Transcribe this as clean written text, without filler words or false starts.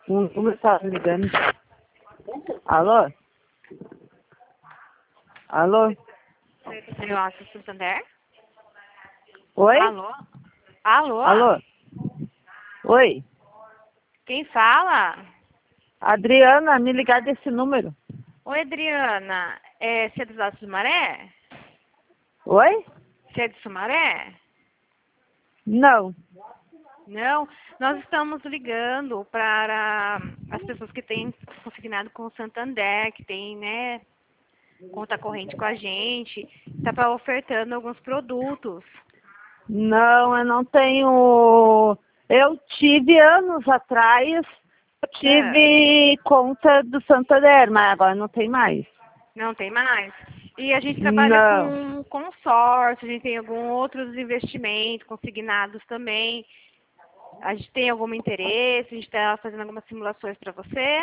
O número tá ligando. Alô? Alô? Nossa, Santander? Oi? Alô? Alô? Alô? Oi? Quem fala? Adriana, me ligar desse número. Oi, Adriana. Você é dos Altos do Sumaré? Oi? Você é de Sumaré? Não. Não, nós estamos ligando para as pessoas que têm consignado com o Santander, que tem, né, conta corrente com a gente, está ofertando alguns produtos. Não, eu não tenho. Eu tive anos atrás, eu tive conta do Santander, mas agora não tem mais. Não tem mais? E a gente trabalha Não. com consórcio, a gente tem alguns outros investimentos consignados também. A gente tem algum interesse, a gente está fazendo algumas simulações para você.